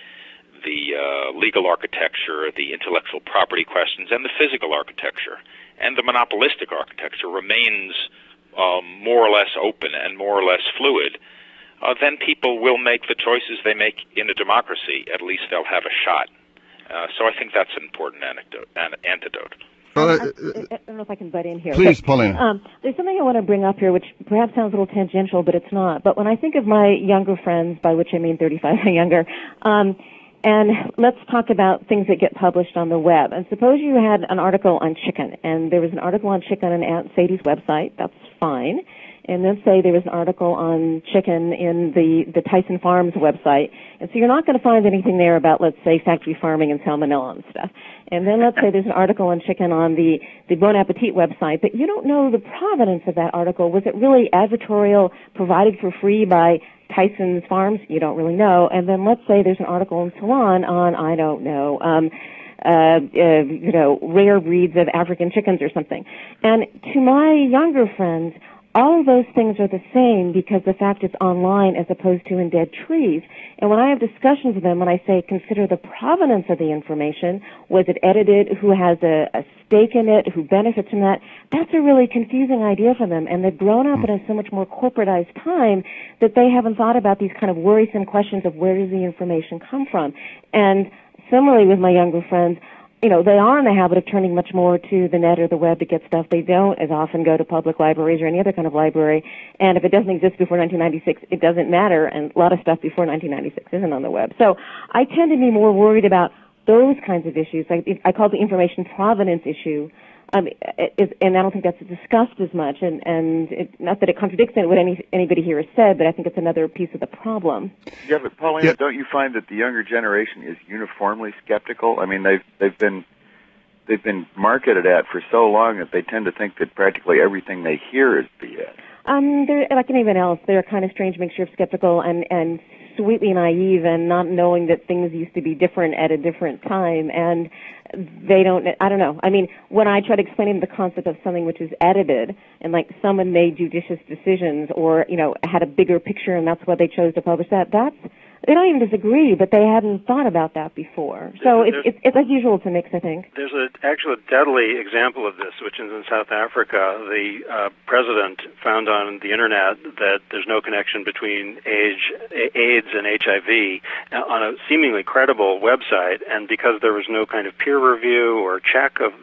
legal architecture, the intellectual property questions, and the physical architecture, and the monopolistic architecture remains more or less open and more or less fluid, then people will make the choices they make in a democracy. At least they'll have a shot. So I think that's an important antidote. I don't know if I can butt in here. Please, Paulina. There's something I want to bring up here, which perhaps sounds a little tangential, but it's not. But when I think of my younger friends, by which I mean 35 and younger, and let's talk about things that get published on the web. And suppose you had an article on chicken, and there was an article on chicken on Aunt Sadie's website. That's fine. And then say there was an article on chicken in the Tyson Farms website. And so you're not going to find anything there about, let's say, factory farming and salmonella and stuff. And then let's say there's an article on chicken on the Bon Appetit website, but you don't know the provenance of that article. Was it really advertorial, provided for free by Tyson's Farms? You don't really know. And then let's say there's an article in Salon on, I don't know, rare breeds of African chickens or something. And to my younger friends, all of those things are the same because the fact it's online as opposed to in dead trees. And when I have discussions with them, when I say consider the provenance of the information, was it edited, who has a stake in it, who benefits from that, that's a really confusing idea for them. And they've grown up in a so much more corporatized time that they haven't thought about these kind of worrisome questions of where does the information come from. And similarly with my younger friends, you know, they are in the habit of turning much more to the net or the web to get stuff. They don't as often go to public libraries or any other kind of library. And if it doesn't exist before 1996, it doesn't matter. And a lot of stuff before 1996 isn't on the web. So I tend to be more worried about those kinds of issues. I call it the information provenance issue. And I don't think that's discussed as much. And not that it contradicts what anybody here has said, but I think it's another piece of the problem. Yeah, but Paulina, don't you find that the younger generation is uniformly skeptical? I mean, they've been marketed at for so long that they tend to think that practically everything they hear is BS. They're like anyone else. They're a kind of strange mixture of skeptical and sweetly naive and not knowing that things used to be different at a different time. And they don't, I don't know. I mean, when I try to explain the concept of something which is edited and like someone made judicious decisions or, you know, had a bigger picture and that's why they chose to publish that, they don't even disagree, but they hadn't thought about that before. So it's as usual to mix, I think. There's actually a deadly example of this, which is in South Africa. The president found on the Internet that there's no connection between AIDS and HIV on a seemingly credible website, and because there was no kind of peer review or check of,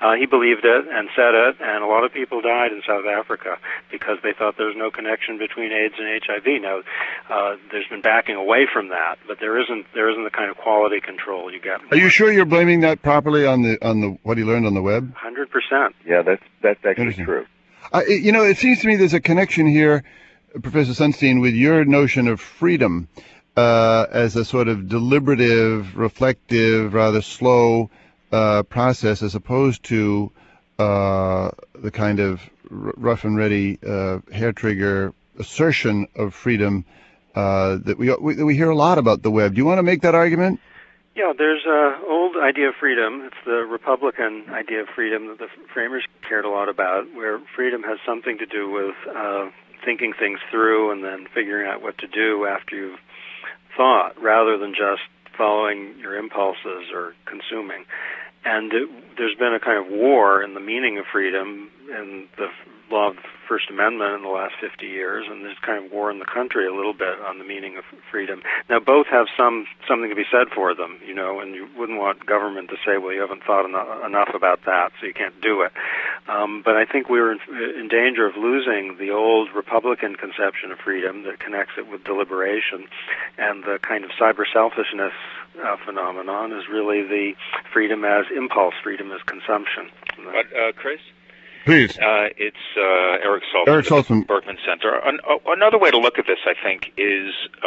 He believed it and said it, and a lot of people died in South Africa because they thought there was no connection between AIDS and HIV. Now, there's been backing away from that, but there isn't the kind of quality control you get. Are you sure you're blaming that properly on the what he learned on the web? 100%. Yeah, that's actually true. It seems to me there's a connection here, Professor Sunstein, with your notion of freedom as a sort of deliberative, reflective, rather slow process, as opposed to the kind of rough and ready hair trigger assertion of freedom that we hear a lot about the web. Do you want to make that argument? Yeah, there's an old idea of freedom. It's the Republican idea of freedom that the framers cared a lot about, where freedom has something to do with thinking things through and then figuring out what to do after you've thought, rather than just following your impulses or consuming. And there's been a kind of war in the meaning of freedom in the law of the First Amendment in the last 50 years, and there's kind of war in the country a little bit on the meaning of freedom. Now, both have something to be said for them, and you wouldn't want government to say, well, you haven't thought enough about that, so you can't do it. But I think we're in danger of losing the old Republican conception of freedom that connects it with deliberation, and the kind of cyber selfishness phenomenon is really the freedom as impulse, freedom as consumption. But, Chris? Please. It's Eric Saltzman, Berkman Center. Another way to look at this, I think, is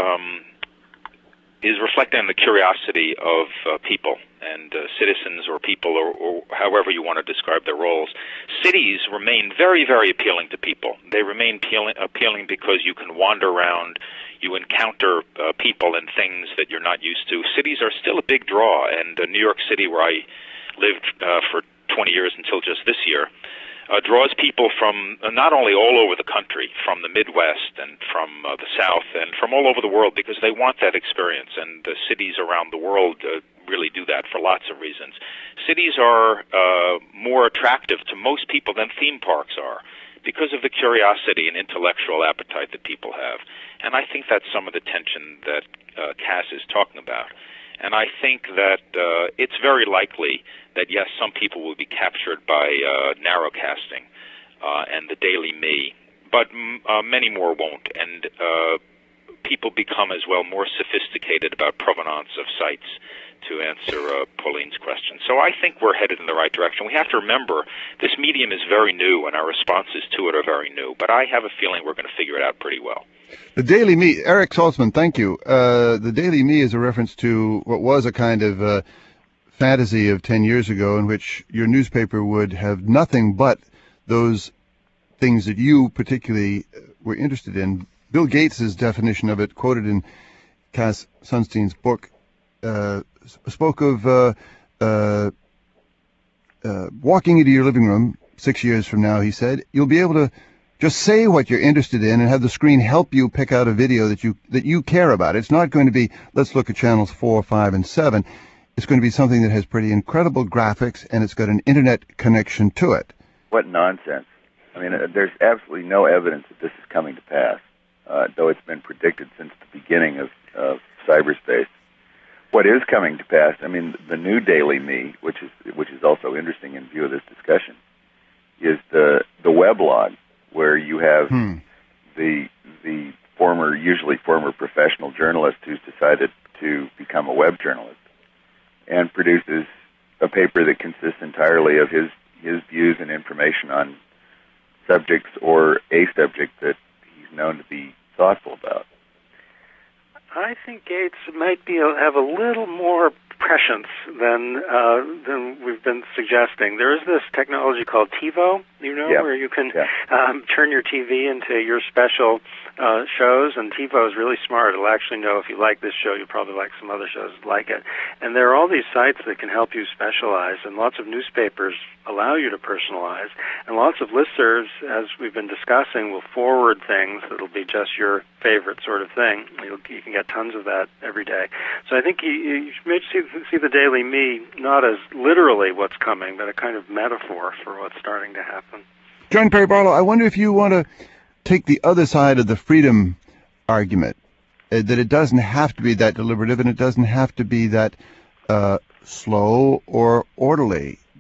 reflecting on the curiosity of people and citizens or people or however you want to describe their roles. Cities remain very, very appealing to people. They remain appealing because you can wander around, you encounter people and things that you're not used to. Cities are still a big draw, and New York City, where I lived for 20 years until just this year, draws people from not only all over the country, from the Midwest and from the South and from all over the world, because they want that experience, and the cities around the world really do that for lots of reasons. Cities are more attractive to most people than theme parks are because of the curiosity and intellectual appetite that people have. And I think that's some of the tension that Cass is talking about. And I think that it's very likely that, yes, some people will be captured by narrowcasting and the Daily Me, but many more won't. And people become as well more sophisticated about provenance of sites, to answer Pauline's question. So I think we're headed in the right direction. We have to remember this medium is very new and our responses to it are very new, but I have a feeling we're going to figure it out pretty well. The Daily Me, Eric Saltzman, thank you. The Daily Me is a reference to what was a kind of fantasy of 10 years ago in which your newspaper would have nothing but those things that you particularly were interested in. Bill Gates' definition of it, quoted in Cass Sunstein's book, spoke of walking into your living room 6 years from now, he said, you'll be able to just say what you're interested in and have the screen help you pick out a video that you care about. It's not going to be, let's look at channels 4, 5, and 7. It's going to be something that has pretty incredible graphics, and it's got an internet connection to it. What nonsense. I mean, there's absolutely no evidence that this is coming to pass, though it's been predicted since the beginning of cyberspace. What is coming to pass, I mean, the new Daily Me, which is also interesting in view of this discussion, is the weblog, where you have the usually former professional journalist who's decided to become a web journalist and produces a paper that consists entirely of his views and information on subjects or a subject that he's known to be thoughtful about. I think Gates might have a little more prescience than we've been suggesting. There is this technology called TiVo, where you can turn your TV into your special shows, and TiVo is really smart. It'll actually know if you like this show, you'll probably like some other shows like it. And there are all these sites that can help you specialize, and lots of newspapers allow you to personalize, and lots of listservs, as we've been discussing, will forward things that'll be just your favorite sort of thing. You can get tons of that every day. So I think you may see the Daily Me not as literally what's coming, but a kind of metaphor for what's starting to happen. John Perry Barlow, I wonder if you want to take the other side of the freedom argument, that it doesn't have to be that deliberative and it doesn't have to be that slow or orderly.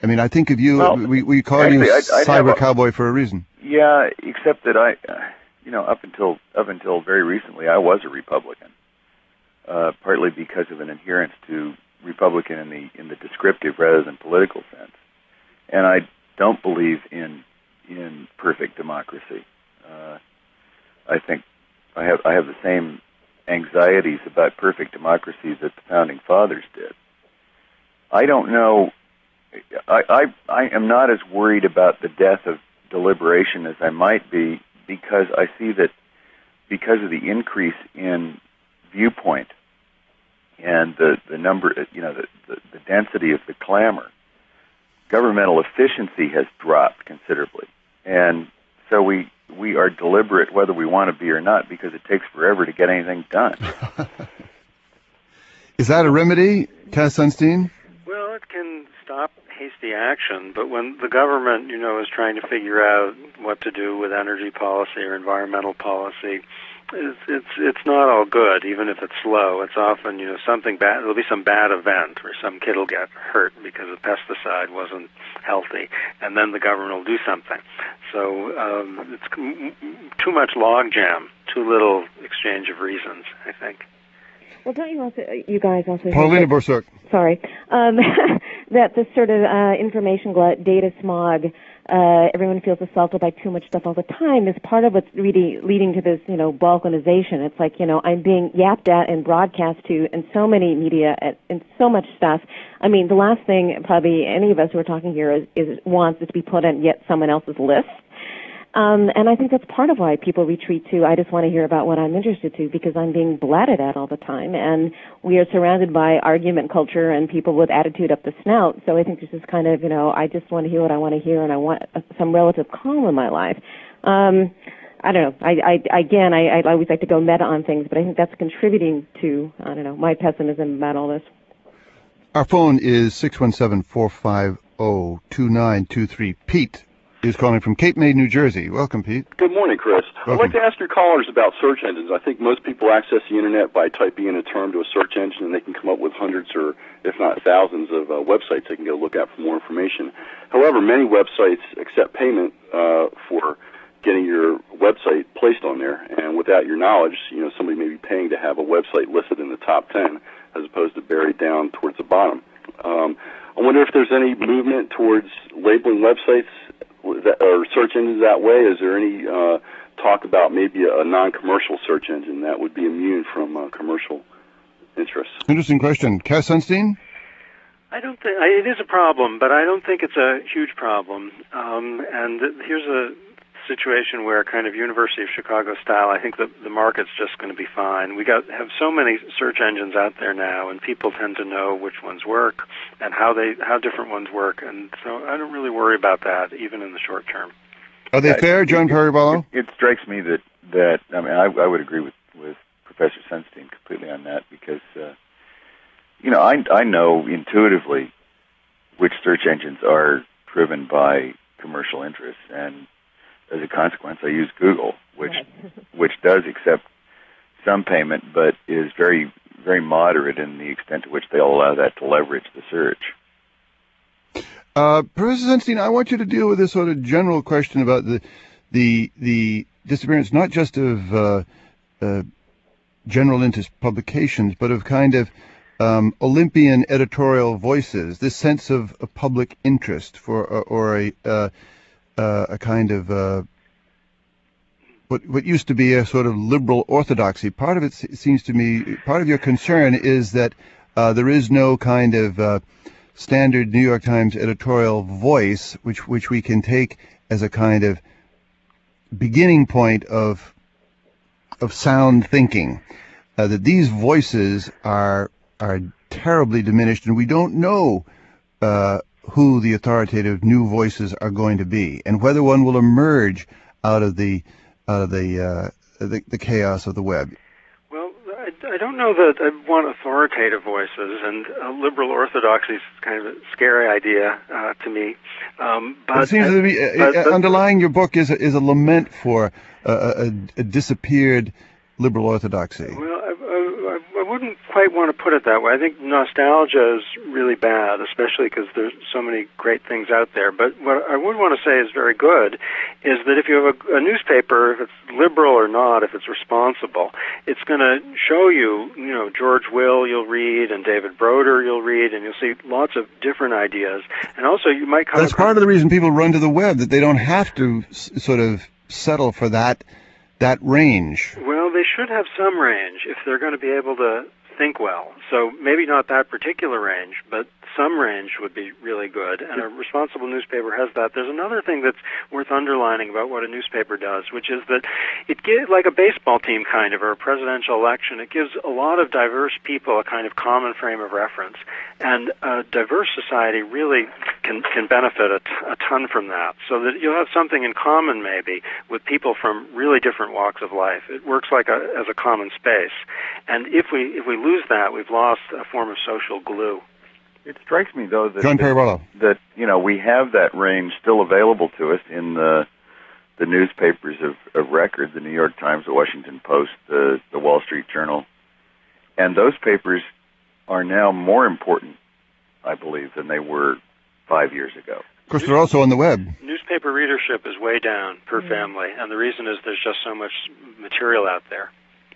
I mean, I think of you, Well, we call actually, you I'd have cyber cowboy for a reason. Yeah, except that up until very recently, I was a Republican, partly because of an adherence to Republican in the descriptive rather than political sense, and I don't believe in perfect democracy. I think I have the same anxieties about perfect democracy that the founding fathers did. I don't know. I am not as worried about the death of deliberation as I might be, because I see that because of the increase in viewpoint and the number, the density of the clamor, governmental efficiency has dropped considerably, and so we are deliberate whether we want to be or not, because it takes forever to get anything done. Is that a remedy, Cass Sunstein? Well, it can stop hasty action, but when the government, is trying to figure out what to do with energy policy or environmental policy, it's not all good, even if it's slow. It's often, something bad. There'll be some bad event, or some kid will get hurt because a pesticide wasn't healthy, and then the government will do something. So it's too much logjam, too little exchange of reasons, I think. Well, don't you guys also Paulina Borsuk. Sorry. That this sort of information glut, data smog, everyone feels assaulted by too much stuff all the time, is part of what's really leading to this, balkanization. It's like, I'm being yapped at and broadcast to in so many media and so much stuff. I mean, the last thing probably any of us who are talking here wants is to be put on yet someone else's list. And I think that's part of why people retreat to, I just want to hear about what I'm interested to, because I'm being blatted at all the time. And we are surrounded by argument culture and people with attitude up the snout. So I think this is kind of, I just want to hear what I want to hear, and I want some relative calm in my life. I don't know. I always like to go meta on things, but I think that's contributing to, my pessimism about all this. Our phone is 617-450-2923. Pete is calling from Cape May, New Jersey. Welcome, Pete. Good morning, Chris. Welcome. I'd like to ask your callers about search engines. I think most people access the Internet by typing in a term to a search engine, and they can come up with hundreds or, if not thousands, of websites they can go look at for more information. However, many websites accept payment for getting your website placed on there, and without your knowledge, somebody may be paying to have a website listed in the top 10 as opposed to buried down towards the bottom. I wonder if there's any movement towards labeling websites or search engines that way. Is there any talk about maybe a non-commercial search engine that would be immune from commercial interests? Interesting question. Cass Sunstein? I don't think it is a problem, but I don't think it's a huge problem. And here's a situation where, kind of University of Chicago style, I think the market's just going to be fine. We have so many search engines out there now, and people tend to know which ones work and how different ones work, and so I don't really worry about that, even in the short term. Are they fair, John Perry-Barlow? It strikes me that I mean, I would agree with Professor Sunstein completely on that, because I know intuitively which search engines are driven by commercial interests, and as a consequence, I use Google, which does accept some payment, but is very, very moderate in the extent to which they'll allow that to leverage the search. Professor Sunstein, I want you to deal with this sort of general question about the disappearance not just of general interest publications, but of kind of Olympian editorial voices. This sense of public interest or a kind of what used to be a sort of liberal orthodoxy. Part of it seems to me, part of your concern is that there is no kind of standard New York Times editorial voice, which we can take as a kind of beginning point of sound thinking. That these voices are terribly diminished, and we don't know who the authoritative new voices are going to be, and whether one will emerge out of the chaos of the web. Well, I don't know that I want authoritative voices, and liberal orthodoxy is kind of a scary idea to me. But it seems to me underlying your book is a lament for a disappeared liberal orthodoxy. Well, I wouldn't quite want to put it that way. I think nostalgia is really bad, especially because there's so many great things out there. But what I would want to say is very good is that if you have a newspaper, if it's liberal or not, if it's responsible, it's going to show you, George Will you'll read, and David Broder you'll read, and you'll see lots of different ideas. And also you might come That's part of the reason people run to the web, that they don't have to sort of settle for that range. Well, they should have some range if they're going to be able to think well. So maybe not that particular range, but some range would be really good, and a responsible newspaper has that. There's another thing that's worth underlining about what a newspaper does, which is that it gives, like a baseball team kind of, or a presidential election, it gives a lot of diverse people a kind of common frame of reference, and a diverse society really can benefit a ton from that, so that you'll have something in common maybe with people from really different walks of life. It works like as a common space, and if we lose that, we've lost a form of social glue. It strikes me, though, that John Perry Barlow, that we have that range still available to us in the newspapers of record, the New York Times, the Washington Post, the Wall Street Journal, and those papers are now more important, I believe, than they were 5 years ago. Of course, they're also on the web. Newspaper readership is way down per family, and the reason is there's just so much material out there.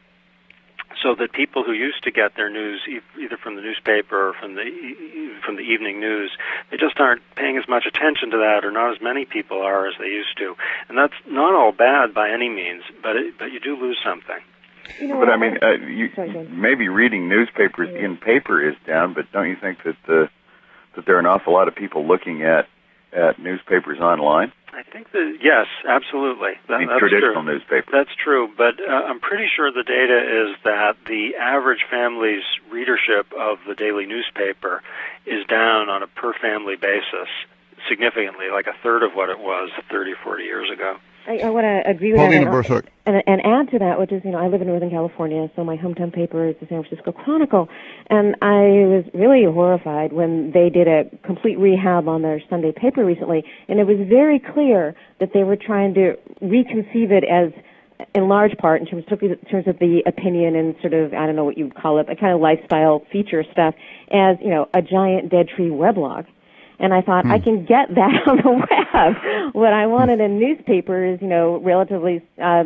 So that people who used to get their news either from the newspaper or from the evening news, they just aren't paying as much attention to that, or not as many people are as they used to. And that's not all bad by any means, but you do lose something. But I mean, maybe reading newspapers in paper is down, but don't you think that there are an awful lot of people looking at newspapers online? I think that, yes, absolutely. That's traditional true. Newspapers. That's true, but I'm pretty sure the data is that the average family's readership of the daily newspaper is down on a per-family basis significantly, like a third of what it was 30 or 40 years ago. I want to agree with Paulina that Bursuck. and add to that, which is, I live in Northern California, so my hometown paper is the San Francisco Chronicle, and I was really horrified when they did a complete rehab on their Sunday paper recently, and it was very clear that they were trying to reconceive it as, in large part, in terms of the opinion and sort of, I don't know what you'd call it, a kind of lifestyle feature stuff, as, a giant dead tree weblog. And I thought, I can get that on the web. What I want in a newspaper is, relatively,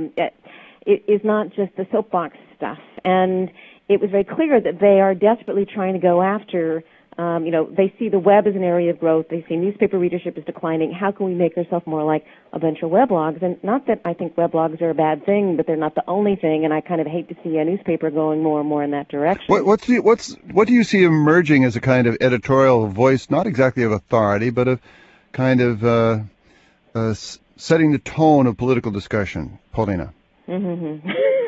it is not just the soapbox stuff. And it was very clear that they are desperately trying to go after, they see the web as an area of growth. They see newspaper readership is declining. How can we make ourselves more like a bunch of weblogs? And not that I think weblogs are a bad thing, but they're not the only thing. And I kind of hate to see a newspaper going more and more in that direction. What do you see emerging as a kind of editorial voice, not exactly of authority, but of kind of setting the tone of political discussion? Paulina. Mm-hmm.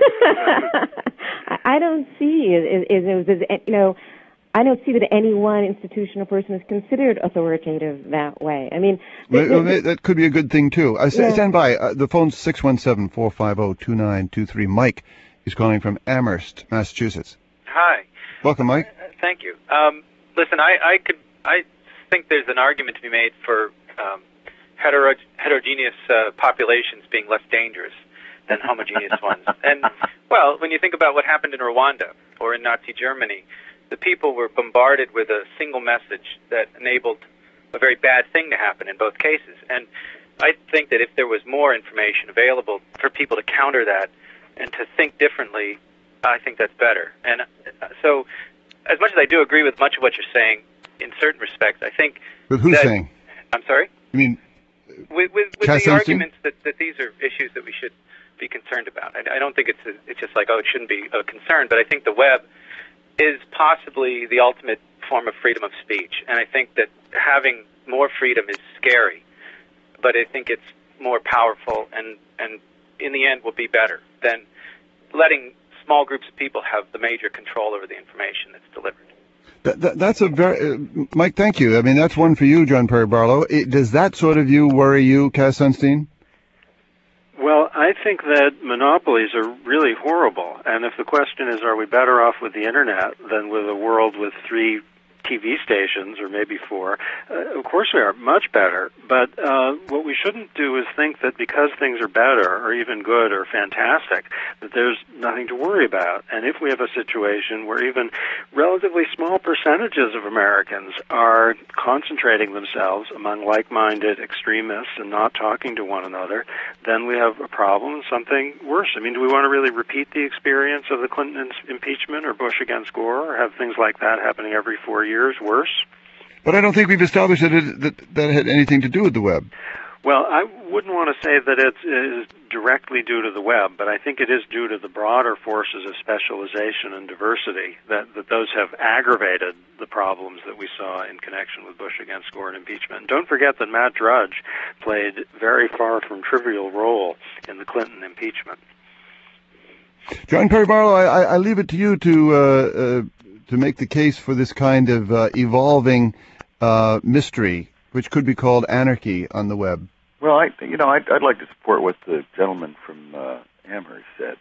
I don't see it. I don't see that any one institution or person is considered authoritative that way. I mean, that could be a good thing too. Stand by. The phone's 617-450-2923. Mike is calling from Amherst, Massachusetts. Hi. Welcome, Mike. Thank you. Listen, I think there's an argument to be made for heterogeneous populations being less dangerous than homogeneous ones. And well, when you think about what happened in Rwanda or in Nazi Germany, the people were bombarded with a single message that enabled a very bad thing to happen in both cases. And I think that if there was more information available for people to counter that and to think differently, I think that's better. And so, as much as I do agree with much of what you're saying, in certain respects, I think... With who's saying? I'm sorry? You mean... With the arguments that these are issues that we should be concerned about. I don't think it's just like, it shouldn't be a concern, but I think the web is possibly the ultimate form of freedom of speech. And I think that having more freedom is scary, but I think it's more powerful and in the end will be better than letting small groups of people have the major control over the information that's delivered. That's a very... Mike, thank you. I mean, that's one for you, John Perry Barlow. Does that sort of view worry you, Cass Sunstein? Well, I think that monopolies are really horrible. And if the question is, are we better off with the Internet than with a world with three TV stations, or maybe 4. Of course we are much better, but what we shouldn't do is think that because things are better or even good or fantastic, that there's nothing to worry about. And if we have a situation where even relatively small percentages of Americans are concentrating themselves among like-minded extremists and not talking to one another, then we have a problem, something worse. I mean, do we want to really repeat the experience of the Clinton impeachment or Bush against Gore, or have things like that happening every 4 years worse? But I don't think we've established that had anything to do with the web. Well, I wouldn't want to say that it is directly due to the web, but I think it is due to the broader forces of specialization and diversity that those have aggravated the problems that we saw in connection with Bush against Gore and impeachment. And don't forget that Matt Drudge played very far from trivial role in the Clinton impeachment. John Perry Barlow, I leave it to you to make the case for this kind of evolving mystery, which could be called anarchy on the web. Well, I'd like to support what the gentleman from Amherst said.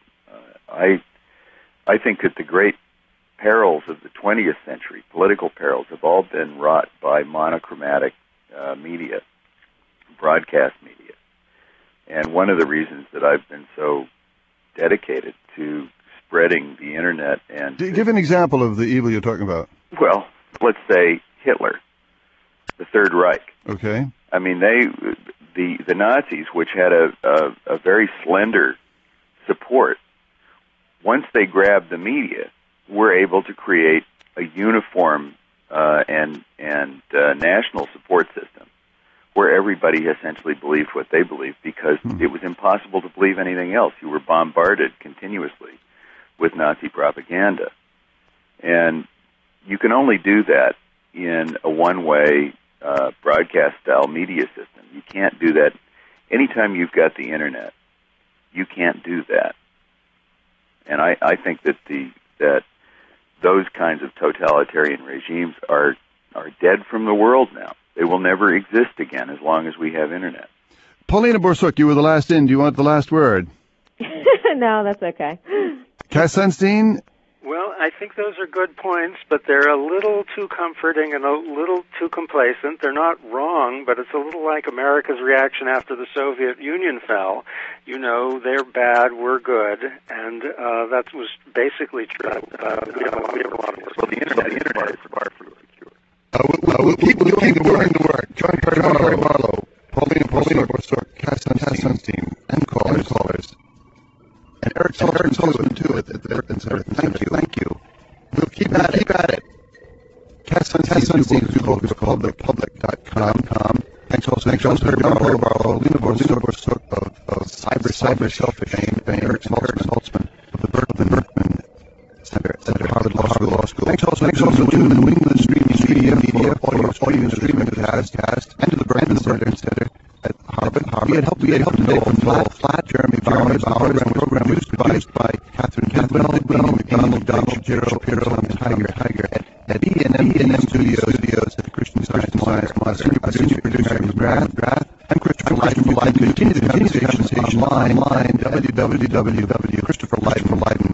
I think that the great perils of the 20th century, political perils, have all been wrought by monochromatic media, broadcast media. And one of the reasons that I've been so dedicated to spreading the Internet and... Give an example of the evil you're talking about. Well, let's say Hitler, the Third Reich. Okay. I mean, the Nazis, which had a very slender support, once they grabbed the media, were able to create a uniform and national support system where everybody essentially believed what they believed, because it was impossible to believe anything else. You were bombarded continuously with Nazi propaganda. And you can only do that in a one-way broadcast-style media system. You can't do that. Anytime you've got the Internet, you can't do that. And I think that those kinds of totalitarian regimes are dead from the world now. They will never exist again as long as we have Internet. Paulina Borsuk, you were the last in. Do you want the last word? No, that's okay. Cass Sunstein? Well, I think those are good points, but they're a little too comforting and a little too complacent. They're not wrong, but it's a little like America's reaction after the Soviet Union fell. You know, they're bad, we're good, and that was basically true. Well, the Internet is far from secure. We'll keep doing the work. John Perry Barlow, Paulina Borsuk, Cass Sunstein, and callers. And Eric Sullivan, too, at the Berkman Center. Thank you. We'll keep at it. Cass Sunstein is called thepublic.com. Thanks also to John Perry Barlow, Paulina Borsuk of Cyber Selfish fame, and Eric Saltzman of the Berkman Center at Harvard Law School. Thanks also to the New England Streaming Media, audio and streaming cast, and to the Berkman Center at Harvard. We had help today from Flat, Jeremy Bauer. The program was produced by Catherine Bidwell, McDonald, Jero, Tiger, at B&M Studios at the Christian Science Senior producer McGrath. I'm Christopher Lydon. Continue the conversation online, www.christopherlydon.com.